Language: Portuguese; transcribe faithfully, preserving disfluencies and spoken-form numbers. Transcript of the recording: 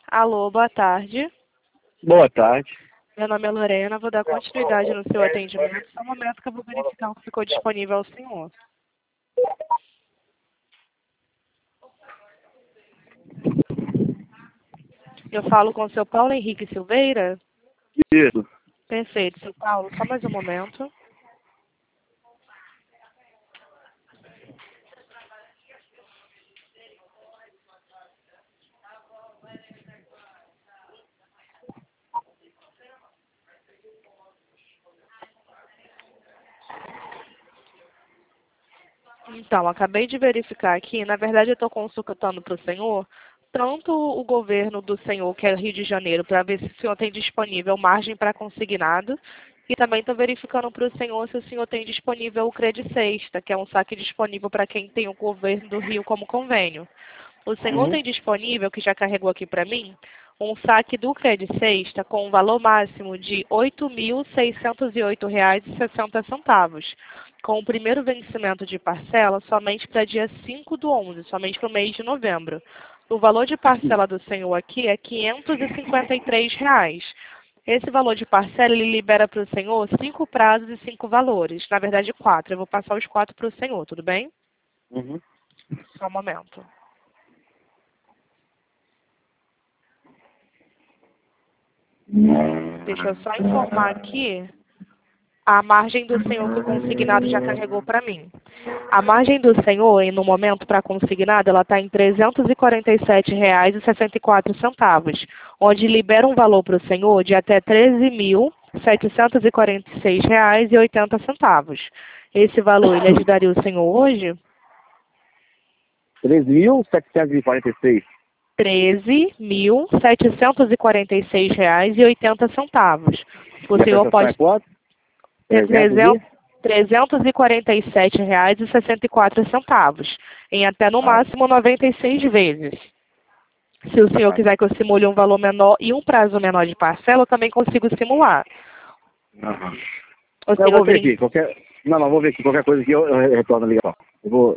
Alô, boa tarde. Boa tarde. Meu nome é Lorena, vou dar continuidade no seu atendimento. Só um momento que eu vou verificar o que ficou disponível ao senhor. Eu falo com o seu Paulo Henrique Silveira? Isso. Perfeito, seu Paulo. Só mais um momento. Então, acabei de verificar aqui. Na verdade, eu estou consultando para o senhor tanto o governo do senhor, que é Rio de Janeiro, para ver se o senhor tem disponível margem para consignado. E também estou verificando para o senhor se o senhor tem disponível o Credi Sexta, que é um saque disponível para quem tem o governo do Rio como convênio. O senhor Uhum. tem disponível, que já carregou aqui para mim, um saque do Credi Sexta com um valor máximo de oito mil seiscentos e oito reais e sessenta centavos, com o primeiro vencimento de parcela somente para dia cinco do onze, somente para o mês de novembro. O valor de parcela do senhor aqui é quinhentos e cinquenta e três reais. Esse valor de parcela, ele libera para o senhor cinco prazos e cinco valores. Na verdade, quatro. Eu vou passar os quatro para o senhor, tudo bem? Uhum. Só um momento. Deixa eu só informar aqui a margem do senhor que o consignado já carregou para mim. A margem do senhor, no momento para consignado, ela está em trezentos e quarenta e sete reais e sessenta e quatro centavos, onde libera um valor para o senhor de até treze mil setecentos e quarenta e seis reais e oitenta centavos. Esse valor, ele ajudaria o senhor hoje? três mil setecentos e quarenta e seis. treze mil setecentos e quarenta e seis reais e oitenta centavos. O E a senhor prestação pode é quanto? trezentos trezentos e quarenta e sete reais e sessenta e quatro centavos, em até no Ah. máximo noventa e seis vezes. Se o senhor Ah. quiser que eu simule um valor menor e um prazo menor de parcela, eu também consigo simular. Aham. O Eu senhor vou ver tem... aqui. Qualquer... Não, não, vou ver aqui. Qualquer coisa que eu, eu retorno a ligação. Eu vou...